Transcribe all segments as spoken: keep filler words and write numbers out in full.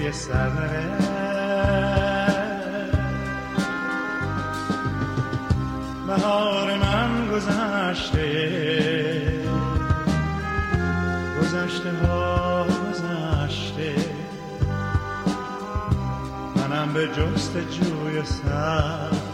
سوی سرنوشت. بهار من گذشته، گذشته ها گذشته، منم به جستجوی سرنوشت.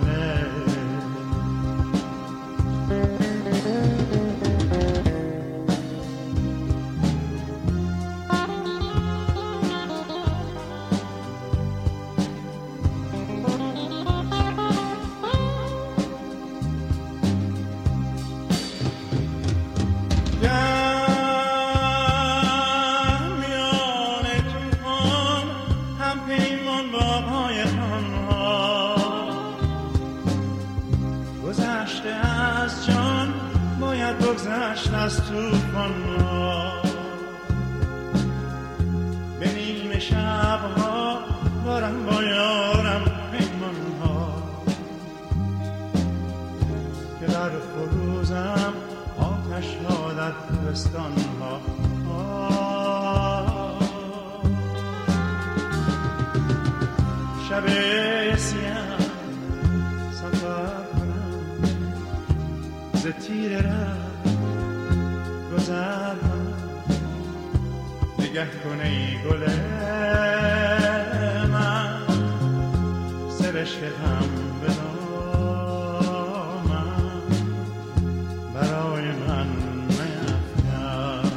گذشت از طوفان ها، به نیمه شبها دارم با یارم پیمان ها، که در فروزم آتش ها در کوهستان ها. شب سیاه سفر کنم ز تیر ره گذر، نگه کن ای گل من، سرشکم به دامن، برای من میفکن.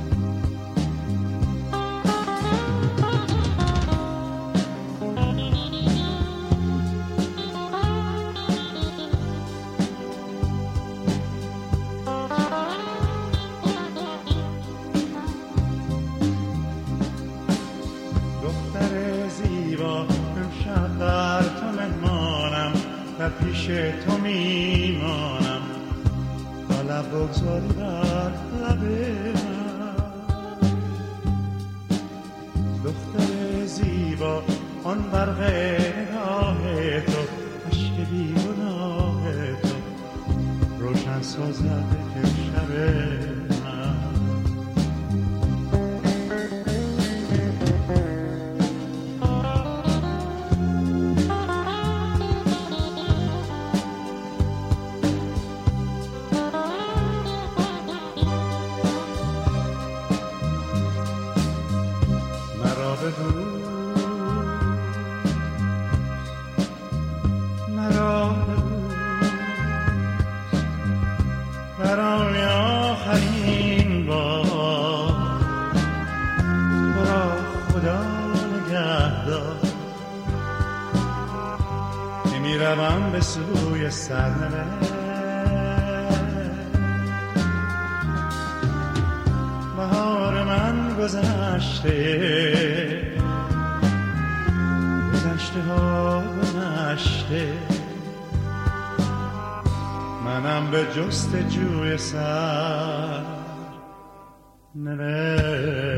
و پیش تو میمانم تا لب بگذاری بر لب من. دختر زیبا آن برق نگاه تو، عشق بی گناه تو، روشن سازد امشب من. مرا برای آخرین بار برا خدا نگه دار، که میروم به سوی سرنوشت. بهار من گذشته، گذشته ها گذشته، منم به جستجوی سرنوشت.